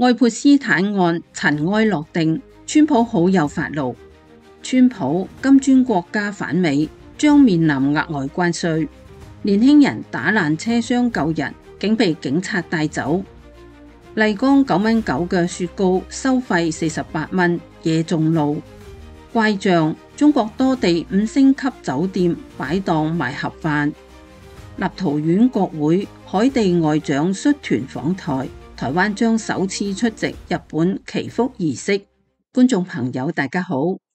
愛潑斯坦案塵埃落定，川普好友發怒。川普金磚國家反美，將面臨額外關稅。年輕人打爛車廂救人，竟被警察帶走。麗江9.9蚊嘅雪糕收費48蚊，惹眾怒。怪象：中國多地5星級酒店擺檔賣盒飯。立陶宛國會海地外長率團訪台。台灣將首次出席日本祈福儀式。觀眾朋友大家好。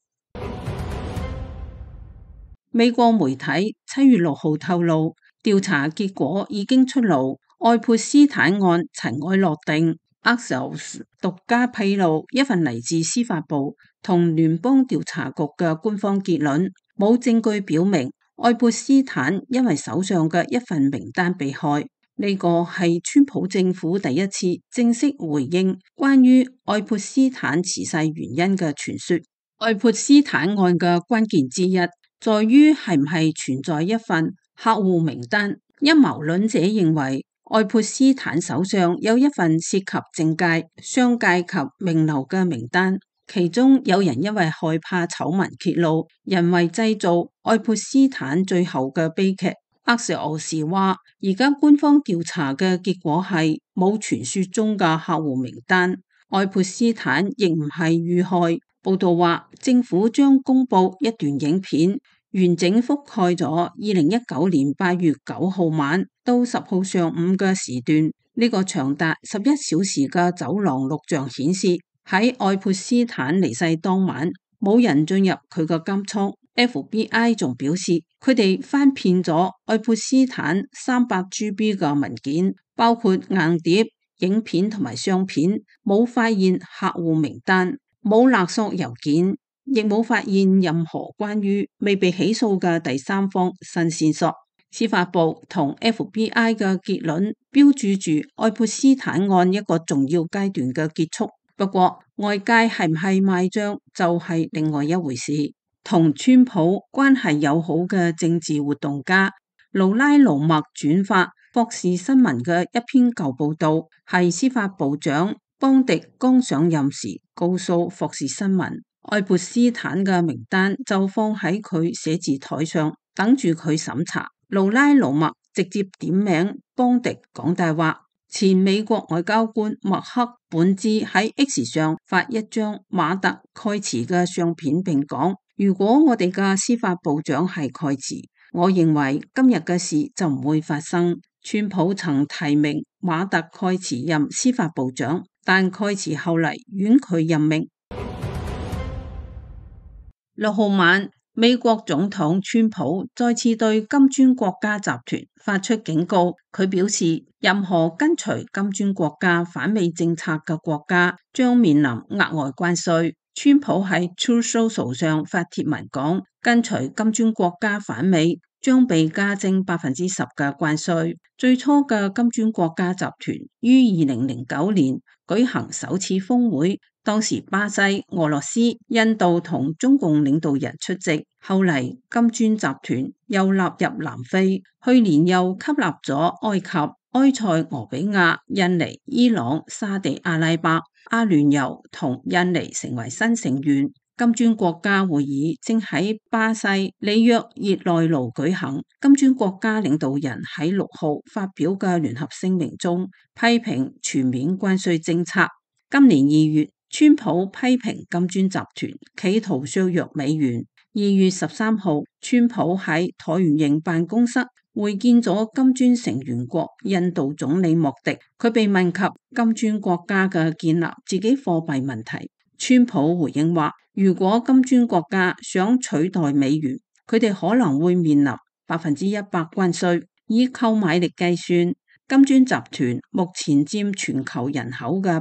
美國媒體7月6號透露，調查結果已經出爐，愛潑斯坦案塵埃落定。Axios 獨家披露一份嚟自司法部同聯邦調查局嘅官方結論，冇證據表明愛潑斯坦因為手上嘅一份名單被害。呢個係川普政府第一次正式回應關於愛潑斯坦辭世原因嘅傳說。愛潑斯坦案嘅關鍵之一在於係唔係存在一份客戶名單。陰謀論者認為愛潑斯坦手上有一份涉及政界、商界及名流嘅名單，其中有人因為害怕醜聞揭露，人為製造愛潑斯坦最後嘅悲劇。Axios 話，而家官方調查嘅結果係冇傳說中嘅客戶名單，愛潑斯坦亦唔係遇害。報道話，政府將公布一段影片，完整覆蓋咗2019年8月9號晚到10號上午嘅時段。呢個長達11小時嘅走廊錄像顯示，喺愛潑斯坦離世當晚，冇人進入佢嘅監倉。FBI 仲表示，佢哋翻遍咗愛潑斯坦300GB 嘅文件，包括硬碟、影片同埋相片，冇發現客戶名單，冇勒索郵件，亦冇發現任何關於未被起訴嘅第三方新線索。司法部同 FBI 嘅結論標註住愛潑斯坦案一個重要階段嘅結束。不過，外界係唔係賣賬就係另外一回事。同川普關係友好嘅政治活動家盧拉盧默轉發霍士新聞嘅一篇舊報道，係司法部長邦迪剛上任時告訴霍士新聞，愛潑斯坦嘅名單就放喺佢寫字台上，等住佢審查。盧拉盧默直接點名邦迪講大話。前美國外交官麥克本茲喺 X 上發一張馬特蓋茨嘅相片，並講，如果我哋嘅司法部長係蓋茨，我認為今日嘅事就唔會發生。川普曾提名馬特蓋茨任司法部長，但蓋茨後嚟婉拒任命。6號晚，美國總統川普再次對金磚國家集團發出警告，佢表示任何跟隨金磚國家反美政策嘅國家將面臨額外關稅。川普喺 Truth Social 上發帖文講，跟隨金磚國家反美將被加徵10%嘅關稅。最初嘅金磚國家集團於2009年舉行首次峰會，當時巴西、俄羅斯、印度同中共領導人出席。後嚟金磚集團又納入南非，去年又吸納咗埃及、埃塞俄比亞、印尼、伊朗、沙地阿拉伯、阿聯酋同印尼成為新成員。金磚國家會議正喺巴西里約熱內盧舉行。金磚國家領導人喺6號發表嘅聯合聲明中批評全面關稅政策。今年2月，川普批評金磚集團企圖削弱美元。2月13號，川普喺橢圓形辦公室會見咗金磚成員國印度總理莫迪，佢被問及金磚國家嘅建立自己貨幣問題，川普回應話，如果金磚國家想取代美元，佢哋可能會面臨100%關稅。以購買力計算，金磚集團目前佔全球人口嘅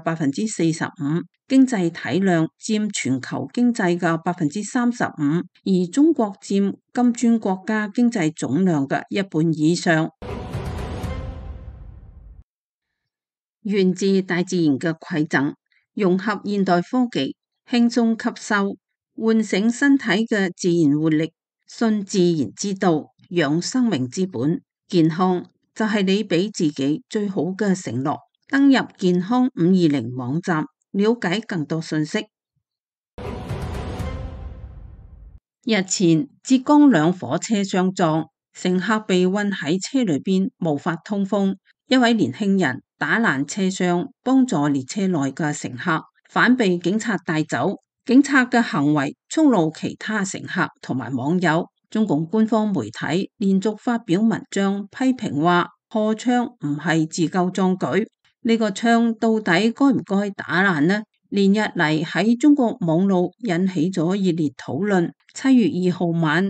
45%，經濟體量佔全球經濟嘅35%，而中國佔金磚國家經濟總量嘅一半以上。源自大自然嘅饋贈，融合現代科技，輕鬆吸收，喚醒身體嘅自然活力，信自然之道，養生命之本。健康就係你俾自己最好嘅承諾。 登入健康520網站，了解更多信息。日前，浙江兩火車相撞，乘客被困喺車裏邊無法通風，一位年輕人打爛車廂，幫助列車內嘅乘客，反被警察帶走。警察嘅行為觸怒其他乘客同埋網友。中共官方媒體連續發表文章批評話，破窗唔係自救壯舉，呢個窗到底該唔該打爛呢？連日嚟喺中國網絡引起咗熱烈討論。7月2號晚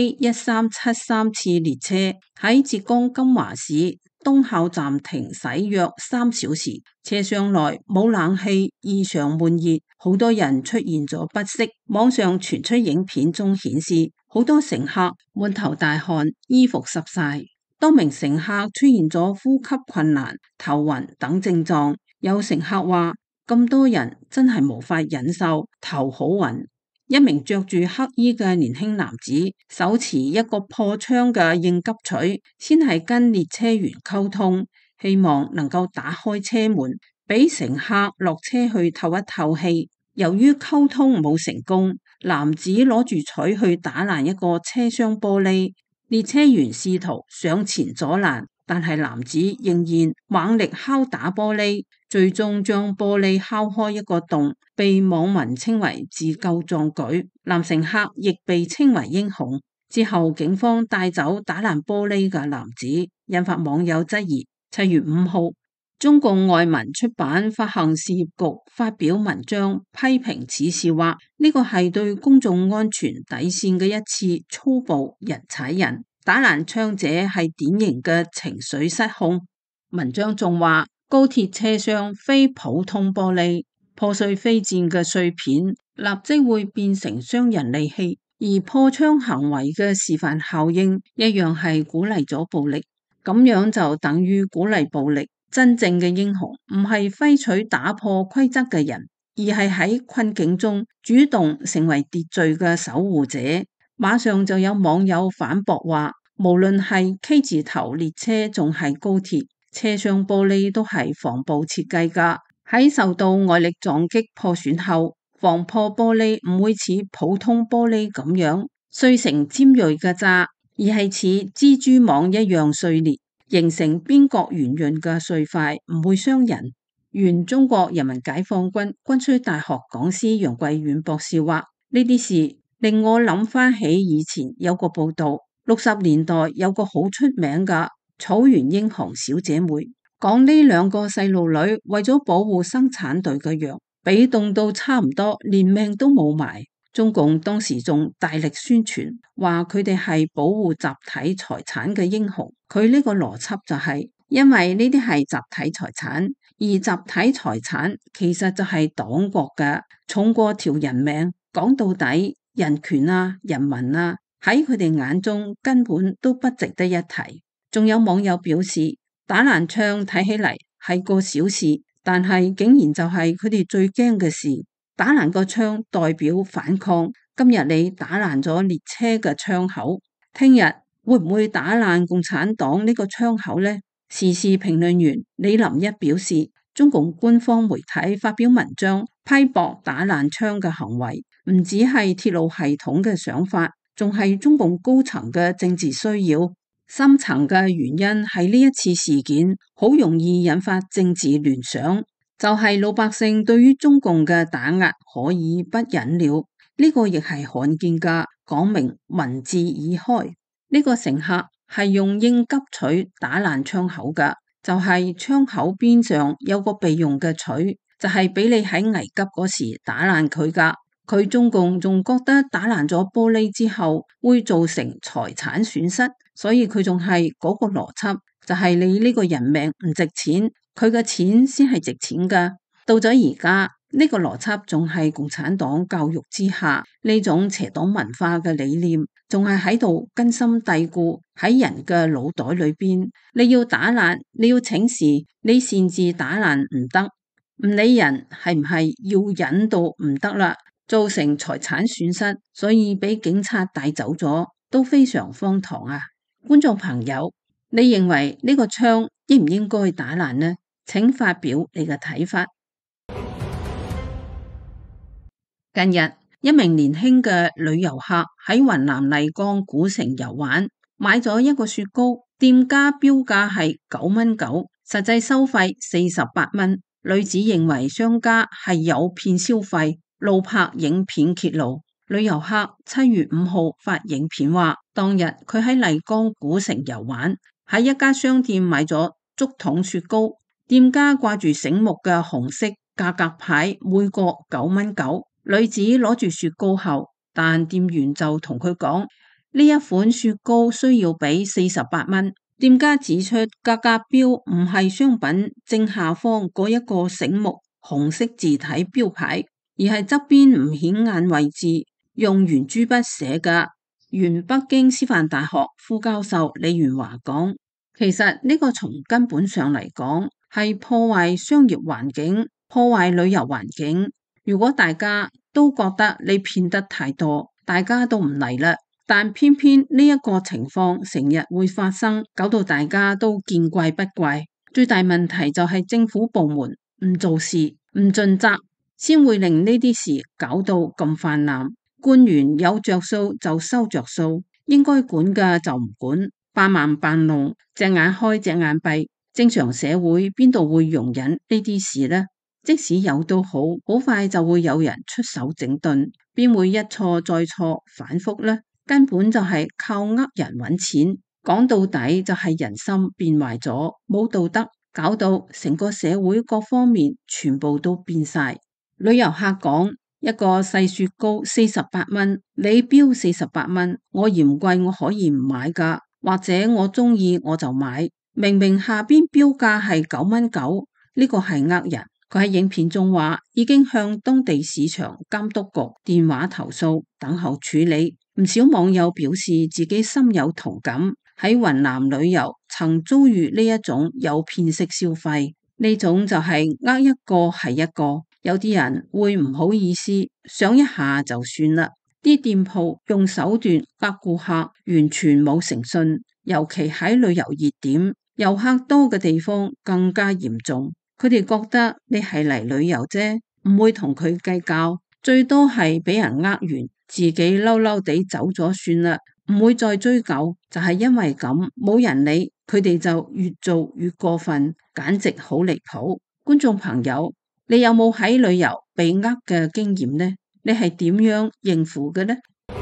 ，K1373次列車喺浙江金華市東校站停駛約3小時，車廂內冇冷氣，異常悶熱，好多人出現咗不適。網上傳出影片中顯示，好多乘客滿頭大汗，衣服濕晒。多名乘客出現咗呼吸困難、頭暈等症狀。有乘客話，咁多人真係無法忍受，頭好暈。一名着住黑衣嘅年輕男子手持一個破窗嘅應急錘，先係跟列車員溝通，希望能夠打開車門，俾乘客落車去透一透氣。由於溝通冇成功，男子攞住錘去打爛一個車廂玻璃，列車員試圖上前阻攔，但係男子仍然猛力敲打玻璃，最終將玻璃敲開一個洞，被網民稱為自救壯舉。男乘客亦被稱為英雄。之後警方帶走打爛玻璃嘅男子，引發網友質疑。7月5號，中共外文出版發行事業局發表文章批評此事，話呢個係對公眾安全底線嘅一次粗暴人踩人，打爛窗者係典型嘅情緒失控。文章仲話，高鐵車廂非普通玻璃，破碎飛濺嘅碎片立即會變成傷人利器，而破窗行為嘅示範效應一樣係鼓勵咗暴力，咁樣就等於鼓勵暴力。真正嘅英雄唔係揮取打破規則嘅人，而係喺困境中主動成為秩序嘅守護者。馬上就有網友反駁話，無論係 K 字頭列車仲係高鐵，車廂玻璃都係防暴設計噶，喺受到外力撞擊破損後，防破玻璃唔會似普通玻璃咁樣碎成尖銳嘅渣，而係似蜘蛛網一樣碎裂，形成邊角圓潤嘅碎塊，唔會傷人。原中國人民解放軍軍需大學講師楊貴遠博士話，呢啲事令我諗翻起以前有個報道，60年代有個好出名嘅草原英雄小姐妹，講呢兩個細路女為咗保護生產隊嘅羊，被凍到差唔多連命都冇埋。中共當時仲大力宣傳，話佢哋係保護集體財產嘅英雄。佢呢個邏輯就係，因為呢啲係集體財產，而集體財產其實就係黨國嘅，重過條人命。講到底，人權啊、人民啊，喺佢哋眼中根本都不值得一提。仲有網友表示，打爛窗睇起嚟係個小事，但係竟然就係佢哋最驚嘅事。打爛個窗代表反抗，今日你打爛咗列車嘅窗口，聽日會唔會打爛共產黨呢個窗口呢？時事評論員李林一表示，中共官方媒體發表文章批駁打爛窗嘅行為，唔只係鐵路系統嘅想法，仲係中共高層嘅政治需要。深層嘅原因係呢一次事件好容易引發政治聯想，就係老百姓對於中共嘅打壓可以不忍了。呢個亦係罕見嘅，講明民智已開。呢個乘客係用應急錘打爛窗口嘅，就係窗口邊上有個備用嘅錘，就係俾你喺危急嗰時打爛佢噶。佢中共仲覺得打爛咗玻璃之後會造成財產損失，所以佢仲係嗰個邏輯，就係你呢個人命唔值錢，佢嘅錢先係值錢噶。到咗而家呢個邏輯仲係共產黨教育之下呢種邪黨文化嘅理念，仲係喺度根深蒂固喺人嘅腦袋裏邊。你要打爛，你要請示，你擅自打爛唔得，唔理人係唔係要忍到唔得啦，造成財產損失，所以俾警察帶走咗，都非常荒唐啊！觀眾朋友，你認為呢個窗應唔應該打爛呢？ 請發表你嘅睇法。近日，一名年輕嘅旅遊客喺雲南麗江古城遊玩，買咗一個雪糕，店家標價係9.9，實際收費48蚊。女子認為商家係誘騙消費，怒拍影片揭露。旅遊客7月5號發影片話，當日佢喺麗江古城遊玩，喺一家商店買咗竹筒雪糕，店家掛住醒目嘅紅色價格牌，每個9.9。女子攞住雪糕後，但店員就同佢講，呢一款雪糕需要俾48蚊。店家指出，價格標唔係商品正下方嗰一個醒目紅色字體標牌，而係側邊唔顯眼位置用圓珠筆寫嘅。原北京師範大學副教授李元華講，其實呢個從根本上嚟講係破壞商業環境，破壞旅遊環境。如果大家都覺得你騙得太多，大家都唔嚟啦。但偏偏呢一個情況成日會發生，搞到大家都見怪不怪。最大問題就係政府部門唔做事、唔盡責，先會令呢啲事搞到咁泛濫。官員有着數就收着數，應該管嘅就唔管，扮盲扮聾，隻眼開隻眼閉。正常社會邊度會容忍呢啲事呢？即使有都好，好快就會有人出手整頓，邊會一錯再錯反覆呢？根本就係靠呃人搵錢，講到底就係人心變壞咗，冇道德，搞到成個社會各方面全部都變晒。旅遊客講，一個細雪糕48蚊，你標48蚊，我嫌貴我可以唔買噶，或者我中意我就買，明明下邊標價係9.9，呢個係呃人。佢喺影片中話，已經向當地市場監督局電話投訴，等候處理。唔少網友表示自己深有同感，喺雲南旅遊曾遭遇呢一種誘騙式消費，呢種就係呃一個係一個，有啲人會唔好意思，想一下就算啦。啲店鋪用手段呃顧客，完全冇誠信，尤其喺旅遊熱點、遊客多嘅地方更加嚴重。佢哋覺得你係嚟旅遊啫，唔會同佢計較，最多係俾人呃完，自己嬲嬲地走咗算啦，唔會再追究。就係因為咁，冇人理，佢哋就越做越過分，簡直好離譜。觀眾朋友，你有冇喺旅遊被呃嘅經驗呢？你係點樣應付嘅呢？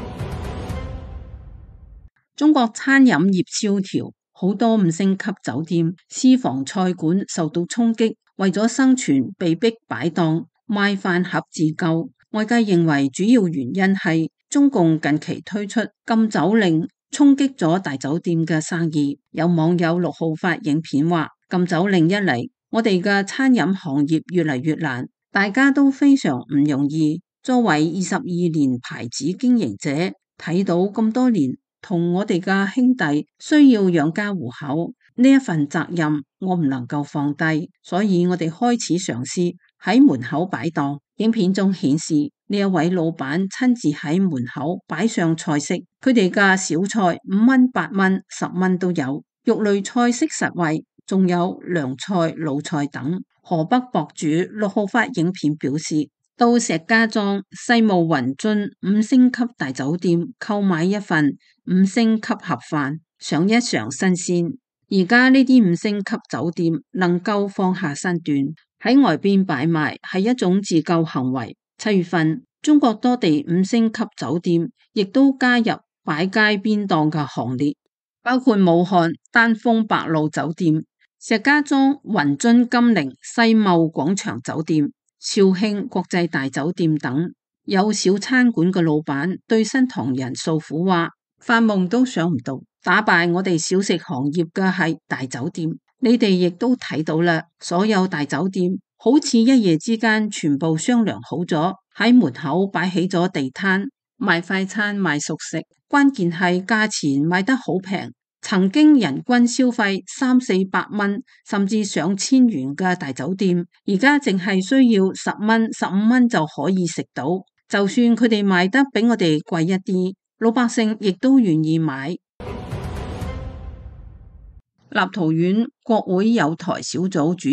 中國餐飲業蕭條，好多5星級酒店、私房菜館受到衝擊，為咗生存被逼擺檔賣飯盒自救。外界認為主要原因係中共近期推出禁酒令，衝擊咗大酒店嘅生意。有網友6號發影片話，禁酒令一嚟，我哋嘅餐飲行業越嚟越難，大家都非常唔容易。作為22年牌子經營者，睇到咁多年同我哋嘅兄弟需要養家糊口，呢一份責任我唔能夠放低，所以我哋開始嘗試喺門口擺檔。影片中顯示呢一位老闆親自喺門口擺上菜式，佢哋嘅小菜5蚊、8蚊、10蚊都有，肉類菜式實惠，仲有涼菜、魯菜等。河北博主6號發影片表示，到石家莊世貿雲津5星級大酒店購買一份5星級盒飯，嘗一嘗新鮮。而家呢啲5星級酒店能夠放下身段喺外邊擺賣，係一種自救行為。7月份，中國多地5星級酒店亦都加入擺街邊檔嘅行列，包括武漢丹楓白露酒店、石家莊雲津金陵世貿廣場酒店、肇慶國際大酒店等。有小餐館嘅老闆對新唐人訴苦話，發夢都想唔到打敗我哋小食行業嘅係大酒店。你哋亦都睇到啦，所有大酒店好似一夜之間全部商量好咗，喺門口擺起咗地攤賣快餐賣熟食，關鍵係價錢賣得好平。曾經人均消費300-400蚊，甚至上千元嘅大酒店，而家淨係需要10蚊、15蚊就可以食到。就算佢哋賣得比我哋貴一啲，老百姓亦都願意買。立陶宛國會友台小組主席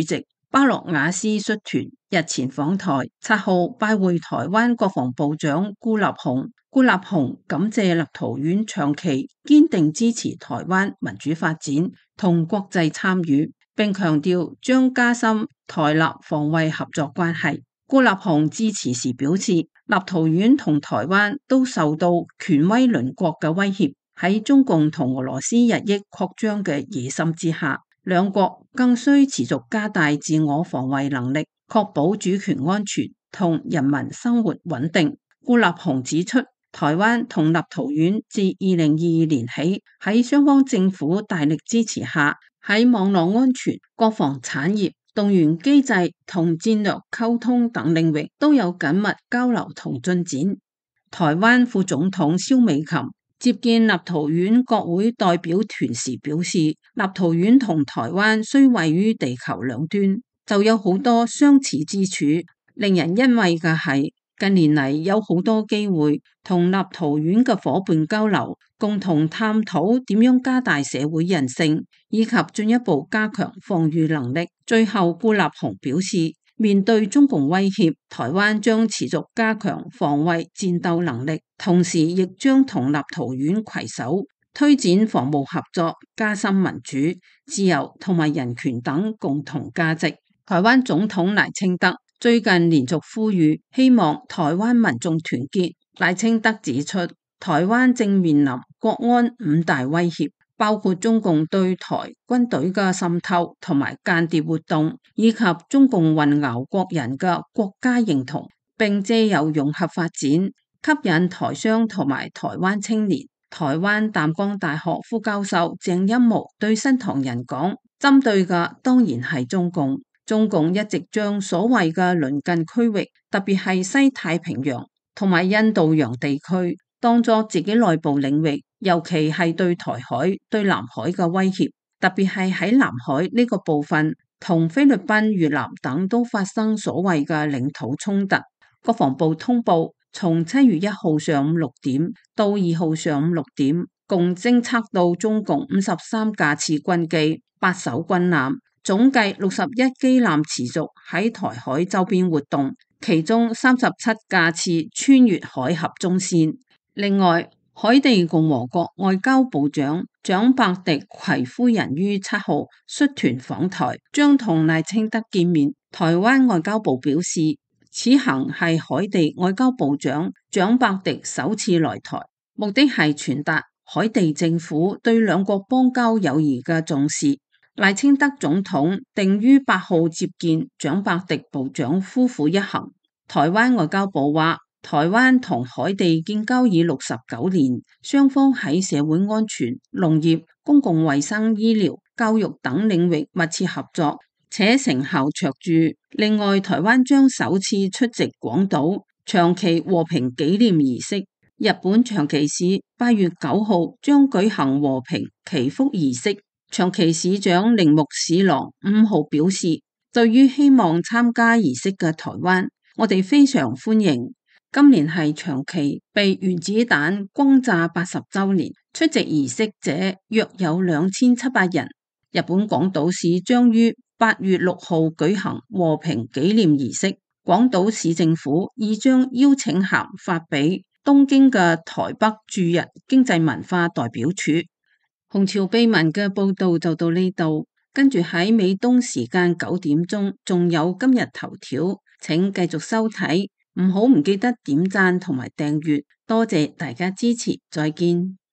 巴洛瓦斯率團日前訪台，7號拜會台灣國防部長顧立雄。顧立雄感謝立陶宛長期堅定支持台灣民主發展同國際參與，並強調將加深台立防衛合作關係。顧立雄致辭時表示，立陶宛同台灣都受到權威鄰國嘅威脅，喺中共同俄羅斯日益擴張嘅野心之下，兩國更需持續加大自我防衛能力，確保主權安全同人民生活穩定。顧立雄指出，台灣同立陶宛自2022年起，喺雙方政府大力支持下，喺網絡安全、國防產業、動員機制同戰略溝通等領域都有緊密交流同進展。台灣副總統蕭美琴接見立陶宛國會代表團時表示，立陶宛同台灣雖位於地球兩端，就有好多相似之處。令人欣慰嘅係，近年嚟有好多機會同立陶宛嘅夥伴交流，共同探討點樣加大社會韌性，以及進一步加強防禦能力。最後，顧立雄表示，面對中共威脅，台灣將持續加強防衛戰鬥能力，同時亦將同立陶宛攜手推展防務合作，加深民主、自由同埋人權等共同價值。台灣總統賴清德最近連續呼籲，希望台灣民眾團結。賴清德指出，台灣正面臨國安5大威脅，包括中共對台軍隊嘅滲透同埋間諜活動，以及中共混淆國人嘅國家認同，並借由融合發展吸引台商同埋台灣青年。台灣淡江大學副教授鄭欽模對新唐人講，針對嘅當然係中共。中共一直將所謂嘅鄰近區域，特別係西太平洋同埋印度洋地區，當作自己內部領域，尤其係對台海、對南海嘅威脅，特別係喺南海呢個部分，同菲律賓、越南等都發生所謂嘅領土衝突。國防部通報，從7月1號上午6點到2號上午6點，共偵測到中共53架次軍機、8艘軍艦。總計61機艦持續喺台海周邊活動，其中37架次穿越海峽中線。另外，海地共和國外交部長蔣百迪携夫人於7號率團訪台，將同賴清德見面。台灣外交部表示，此行係海地外交部長蔣百迪首次來台，目的係傳達海地政府對兩國邦交友誼嘅重視。賴清德總統定於8號接見蔣百迪部長夫婦一行。台灣外交部話，台灣同海地建交已69年，雙方喺社會安全、農業、公共衛生、醫療、教育等領域密切合作，且成效卓著。另外，台灣將首次出席廣島長崎和平紀念儀式。日本長崎市8月9號將舉行和平祈福儀式。長崎市長鈴木史郎5號表示，對於希望參加儀式嘅台灣，我哋非常歡迎。今年係長崎被原子彈轟炸80週年，出席儀式者約有2700人。日本廣島市將於8月6號舉行和平紀念儀式，廣島市政府已將邀請函發俾東京嘅台北駐日經濟文化代表處。紅潮秘聞嘅報道就到呢度，跟住喺美東時間9點鐘，仲有今日頭條，請繼續收睇，唔記得點讚同埋訂閱，多謝大家支持，再見。